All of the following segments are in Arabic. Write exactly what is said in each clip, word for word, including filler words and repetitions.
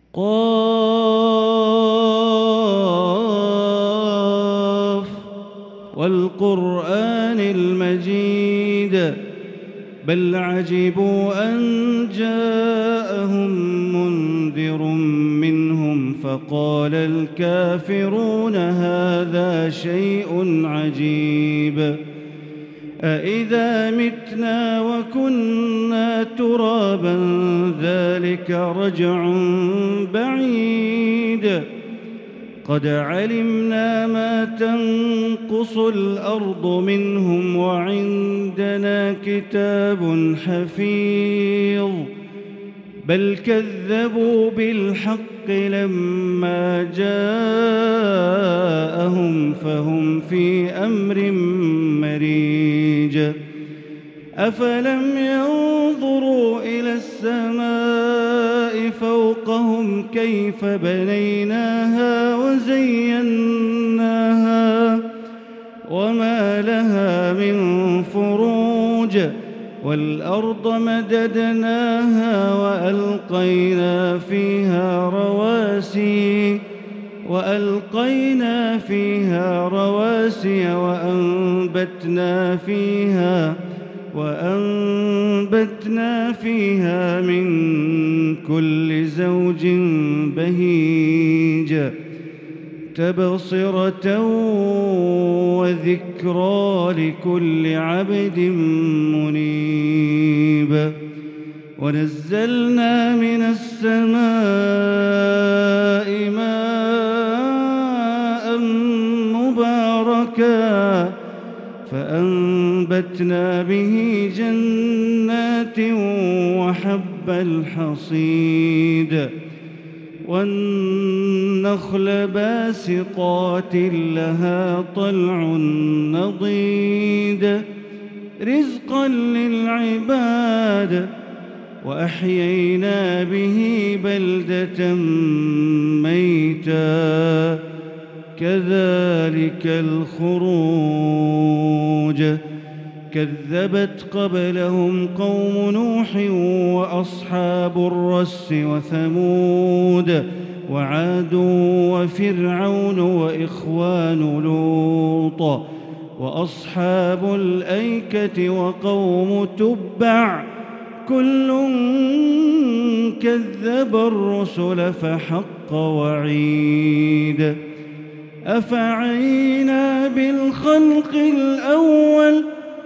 قاف والقرآن المجيد بل عجبوا أن جاءهم منذر منهم فقال الكافرون هذا شيء عجيب أإذا متنا وكنا ترابا ذلك رجع بعيد قد علمنا ما تنقص الأرض منهم وعندنا كتاب حفيظ بل كذبوا بالحق لما جاءهم فهم في أمر مريج أفلم ينظروا إلى السماء فوقهم كيف بنيناها وزيناها وما لها من فروج والأرض مددناها وألقينا فيها رواسي وألقينا فيها رواسي وأنبتنا فيها وأنبتنا فيها من كل زوج بهيج تبصرة وذكرى لكل عبد منيب ونزلنا من السماء ماء مباركا فأنبتنا به جنات وحب الحصيد والنخل باسقات لها طلع نضيد رزقا للعباد وأحيينا به بلدة ميتا كذلك الخروج كذبت قبلهم قوم نوح وأصحاب الرس وثمود وعاد وفرعون وإخوان لوط وأصحاب الأيكة وقوم تبع كل كذب الرسل فحق وعيد أفعينا بالخلق الأول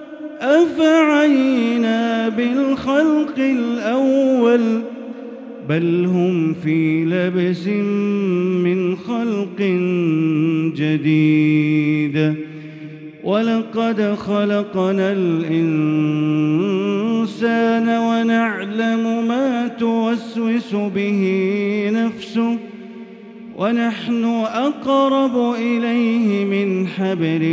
أفعينا بالخلق الأول بل هم في لبس من خلق جديد ولقد خلقنا الإنسان ونعلم ما توسوس به نفسه ونحن أقرب إليه من حبل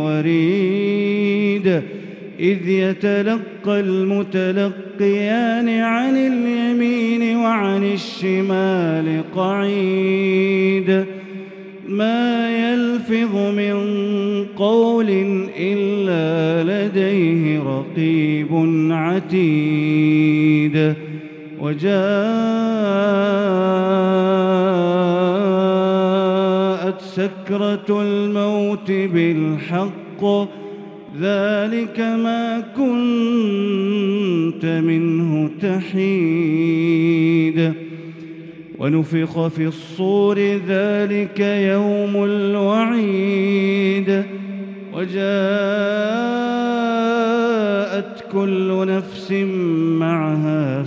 الوريد إذ يتلقى المتلقيان عن اليمين وعن الشمال قعيد ما يلفظ من قول إلا لديه رقيب عتيد وجاءت سكرة الموت بالحق ذلك ما كنت منه تحيد ونفخ في الصور ذلك يوم الوعيد وجاءت كل نفس معها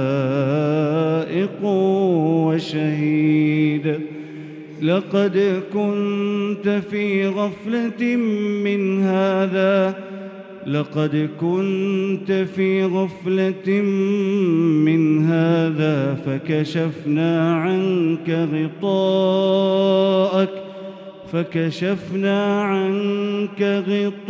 سائق وشهيد لقد كنت في غفلة من هذا لقد كنت في غفلة من هذا فكشفنا عنك غطاءك فكشفنا عنك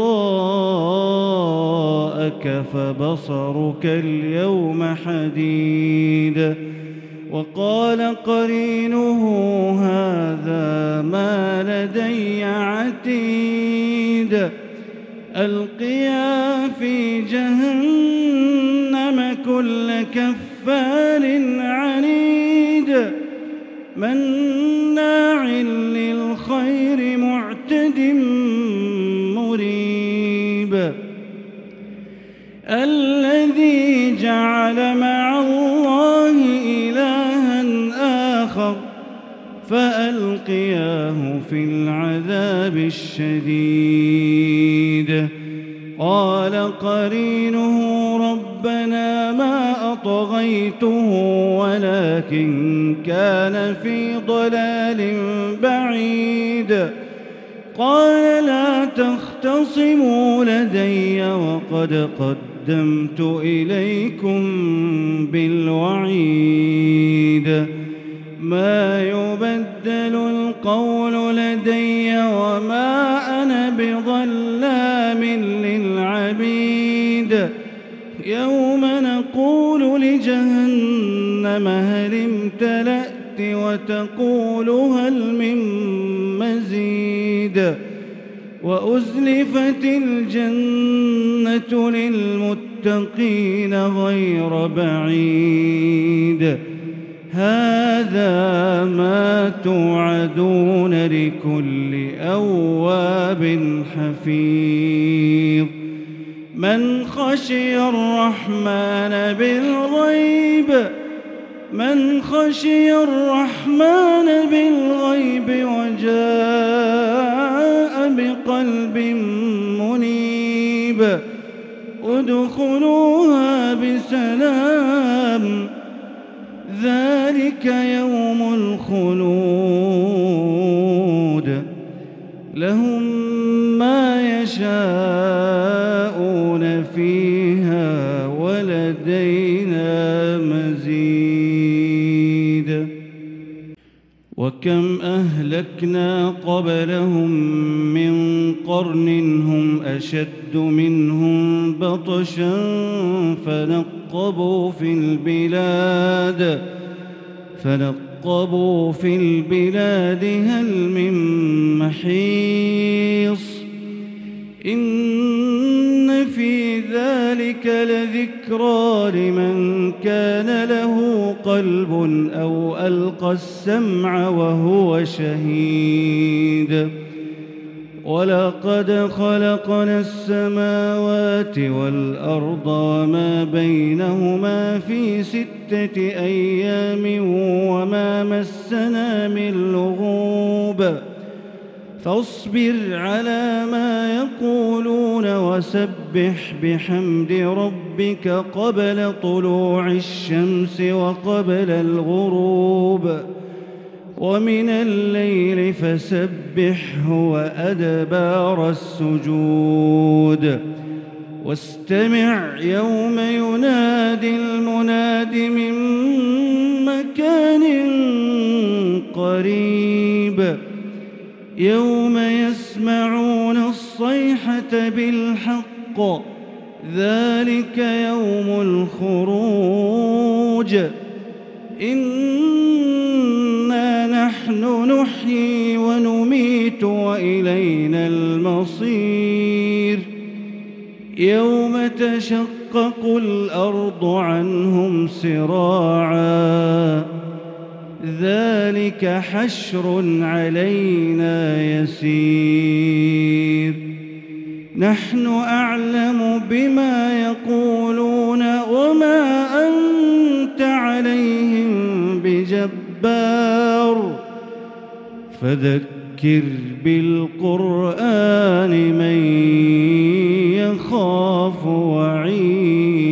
غطاءك فبصرك اليوم حديد وقال قرينه هذا ما لدي عتيد ألقيا في جهنم كل كفار عنيد مناع للخير معتد مريب الذي جعل مع الله إلها آخر فألقياه في العذاب الشديد قال قرينه ربنا ما أطغيته ولكن كان في ضلال بعيد قال لا تختصموا لدي وقد قدمت إليكم بالوعيد ما يبدل القول لدي وما أنا بظلام للعبيد يوم نقول لجهنم هل امتلأت وتقول هل من مزيد وأزلفت الجنة للمتقين غير بعيد هذا ما توعدون لكل أواب حفيظ من خشي الرحمن بالغيب من خشي الرحمن بالغيب وجاء بقلب منيب ادخلوها بسلام ذلك يوم الخلود لهم ما يشاءون فيها ولدينا مزيد وكم أهلكنا قبلهم من قرن هم أشد منهم بطشا فنقبوا في البلاد فنقبوا في البلاد هل من محيص إن في ذلك لذكرى لمن كان له قلب أو ألقى السمع وهو شهيد ولقد خلقنا السماوات والأرض وما بينهما في ستة أيام وما مسنا من لغوب فاصبر على ما يقولون وسبح بحمد ربك قبل طلوع الشمس وقبل الغروب ومن الليل فسبحه وأدبار السجود واستمع يوم ينادي المناد من مكان قريب يوم يسمعون الصيحة بالحق ذلك يوم الخروج إنا نحن نحيي ونميت وإلينا المصير يوم تشقق الأرض عنهم سراعا ذلك حشر علينا يسير نحن أعلم بما يقولون وما أنت عليهم بجبار فذكر بالقرآن من يخاف وعيد